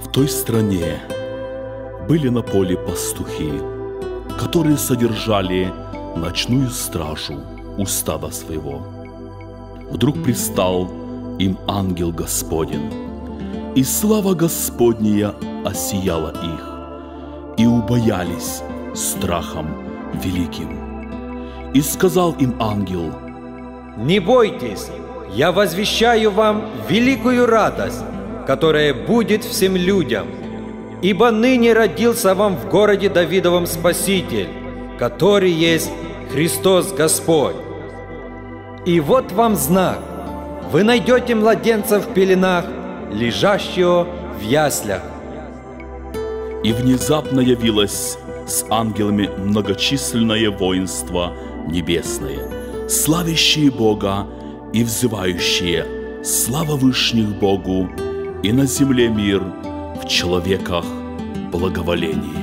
В той стране были на поле пастухи, которые содержали ночную стражу у стада своего. Вдруг предстал им ангел Господень, и слава Господня осияла их, и убоялись страхом великим. И сказал им ангел: «Не бойтесь, я возвещаю вам великую радость, которая будет всем людям. Ибо ныне родился вам в городе Давидовом Спаситель, который есть Христос Господь. И вот вам знак: вы найдете младенца в пеленах, лежащего в яслях». И внезапно явилось с ангелами многочисленное воинство небесное, славящие Бога и взывающие: слава вышних Богу, и на земле мир, в человеках благоволение.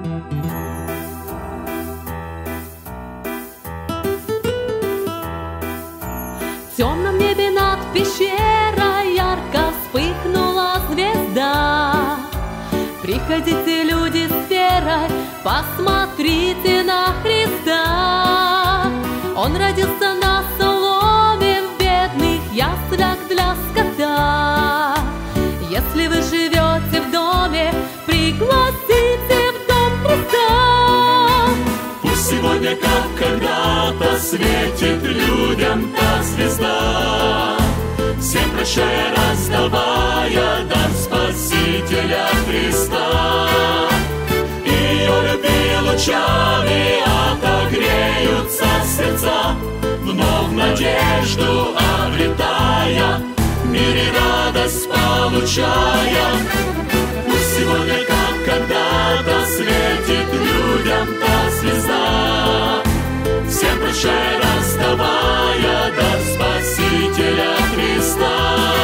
В темном небе над пещерой ярко вспыхнула звезда. Приходите, люди с верой, посмотрите на Христа. Он родился на соломе в бедных яслях для скота. Если вы живете в доме, пригласите в дом Христа. Пусть сегодня, как когда-то, светит людям та звезда, всем прощая, раздавая дар Спасителя Христа. Ее любви лучами отогреются сердца, вновь надежду обретая, в мире радость получая. Пусть сегодня, как когда-то, светит людям та звезда, всем прощая, раздавая дар Спасителя Христа.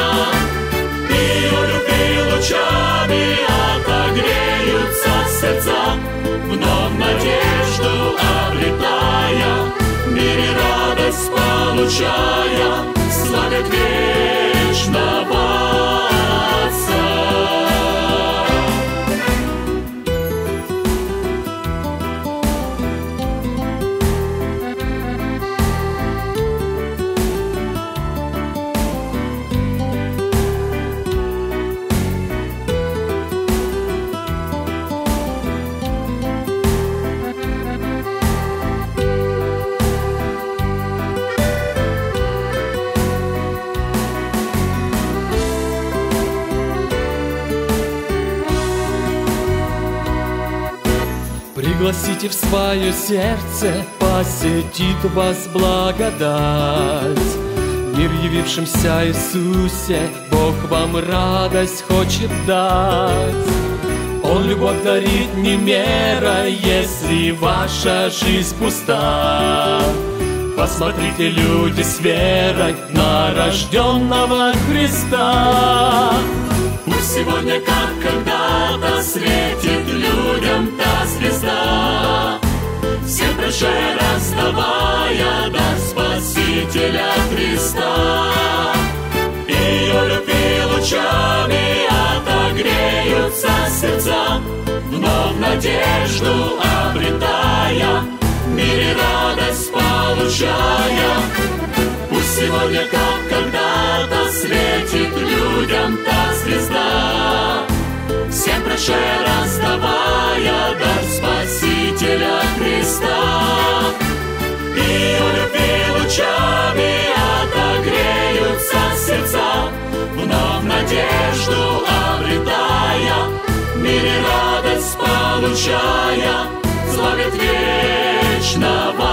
Ее любви лучами отогреются сердца, вновь надежду обретая, в мире радость получая, славят вечного Отца. Пригласите в свое сердце, посетит вас благодать. В мир явившемся Иисусе Бог вам радость хочет дать. Он любовь дарит не мера, если ваша жизнь пуста. Посмотрите, люди, с верой на рожденного Христа. Пусть сегодня, как когда-то, светит людям та звезда, всем прощая, раздавая дар Спасителя Христа. Ее любви лучами отогреются сердца, вновь надежду обретая, в мире радость получая. Пусть сегодня, как когда-то, светит людям та звезда, всем прощая, раздавая дар Спасителя Христа. Ее любви лучами отогреются сердца, вновь надежду обретая, в мире радость получая, славят вечного